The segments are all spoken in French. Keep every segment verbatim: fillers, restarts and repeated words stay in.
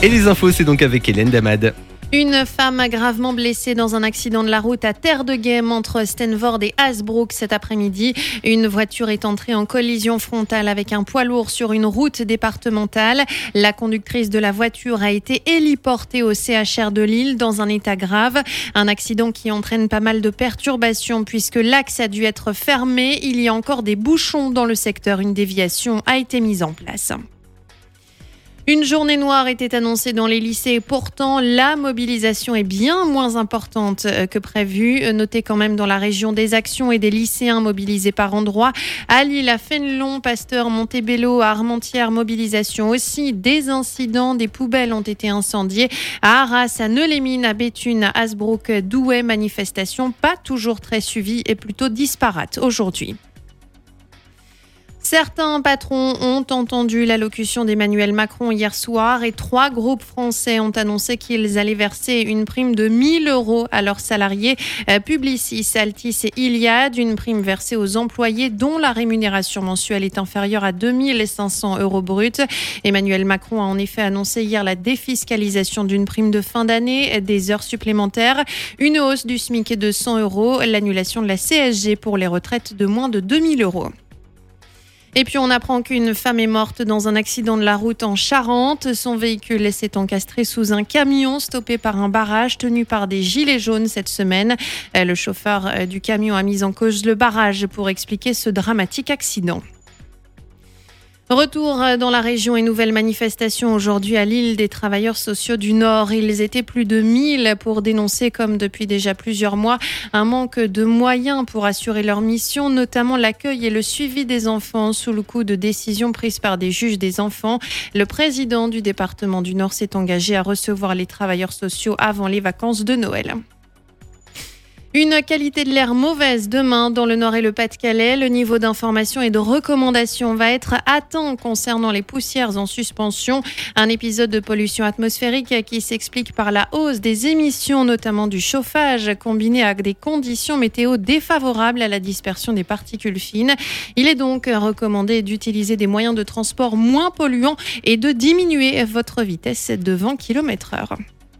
Et les infos, c'est donc avec Hélène Damad. Une femme gravement blessée dans un accident de la route à Terre-de-Guem entre Stenvoorde et Hasbrook cet après-midi. Une voiture est entrée en collision frontale avec un poids lourd sur une route départementale. La conductrice de la voiture a été héliportée au C H R de Lille dans un état grave. Un accident qui entraîne pas mal de perturbations puisque l'axe a dû être fermé. Il y a encore des bouchons dans le secteur. Une déviation a été mise en place. Une journée noire était annoncée dans les lycées. Pourtant, la mobilisation est bien moins importante que prévu. Notez quand même dans la région des actions et des lycéens mobilisés par endroits. À Lille, à Fénelon, Pasteur, Montebello, à Armentières, mobilisation aussi. Des incidents, des poubelles ont été incendiées. À Arras, à Neux-les-Mines, à Béthune, à Hasbrook, Douai, manifestation pas toujours très suivie et plutôt disparate aujourd'hui. Certains patrons ont entendu l'allocution d'Emmanuel Macron hier soir et trois groupes français ont annoncé qu'ils allaient verser une prime de mille euros à leurs salariés. Publicis, Altis et Iliad, une prime versée aux employés dont la rémunération mensuelle est inférieure à deux mille cinq cents euros bruts. Emmanuel Macron a en effet annoncé hier la défiscalisation d'une prime de fin d'année, des heures supplémentaires, une hausse du SMIC de cent euros, l'annulation de la C S G pour les retraites de moins de deux mille euros. Et puis on apprend qu'une femme est morte dans un accident de la route en Charente. Son véhicule s'est encastré sous un camion stoppé par un barrage tenu par des gilets jaunes cette semaine. Le chauffeur du camion a mis en cause le barrage pour expliquer ce dramatique accident. Retour dans la région et nouvelle manifestation aujourd'hui à Lille des travailleurs sociaux du Nord. Ils étaient plus de mille pour dénoncer, comme depuis déjà plusieurs mois, un manque de moyens pour assurer leur mission, notamment l'accueil et le suivi des enfants sous le coup de décisions prises par des juges des enfants. Le président du département du Nord s'est engagé à recevoir les travailleurs sociaux avant les vacances de Noël. Une qualité de l'air mauvaise demain dans le Nord et le Pas-de-Calais. Le niveau d'information et de recommandation va être atteint concernant les poussières en suspension. Un épisode de pollution atmosphérique qui s'explique par la hausse des émissions, notamment du chauffage, combiné à des conditions météo défavorables à la dispersion des particules fines. Il est donc recommandé d'utiliser des moyens de transport moins polluants et de diminuer votre vitesse de vingt kilomètres heure.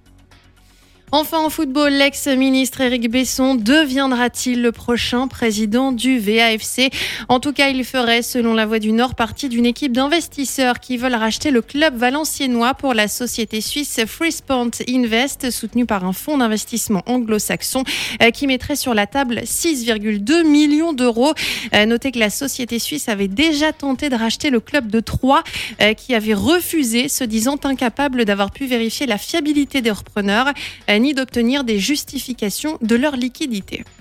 Enfin en football, l'ex-ministre Éric Besson deviendra-t-il le prochain président du V A F C ? En tout cas, il ferait, selon La Voix du Nord, partie d'une équipe d'investisseurs qui veulent racheter le club valenciennois pour la société suisse Freespont Invest, soutenue par un fonds d'investissement anglo-saxon qui mettrait sur la table six virgule deux millions d'euros. Notez que la société suisse avait déjà tenté de racheter le club de Troyes qui avait refusé, se disant incapable d'avoir pu vérifier la fiabilité des repreneurs ni d'obtenir des justifications de leur liquidité.